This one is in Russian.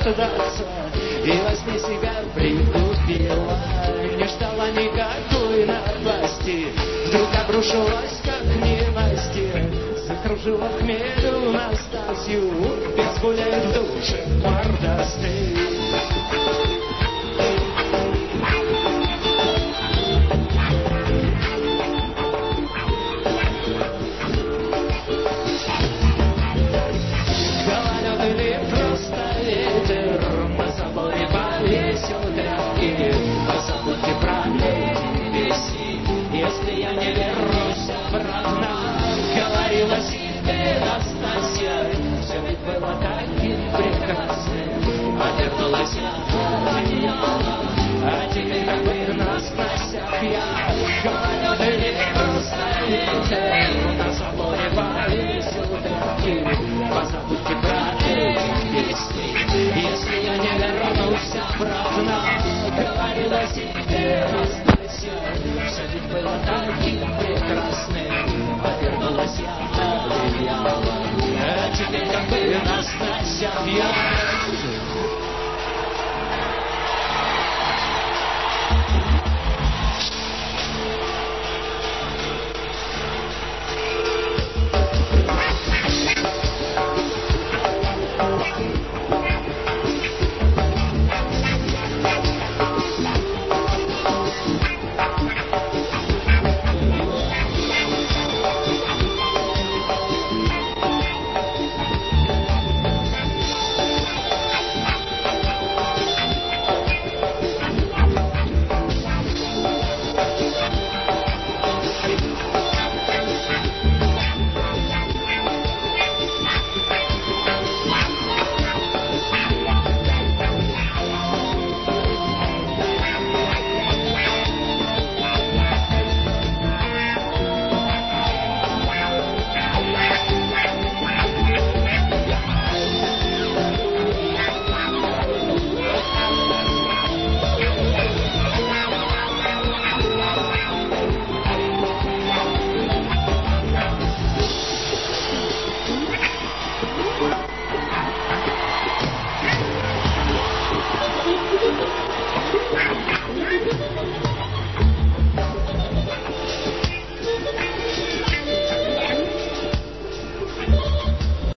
оправдаться и во сне себя притупила. Не ждала никакой напасти, вдруг обрушилась как ненастье, закружила хмелю Настасью, без гуляет в душе мордастый. Забудьте про леди Веси, если я не вернусь обратно. Говорила себе Настасья, все ведь было таким прекрасным. Отвернулась я от одеяла, а теперь как бы на сносях я. Говорю, ты не просто ветер, на соборе повесил тряпки. Позабудьте про эти песни, если я не вернусь обратно. Говорила себе Настасья, все ведь было таким прекрасным. Отвернулась я от одеяла, а теперь как бы Настасья я.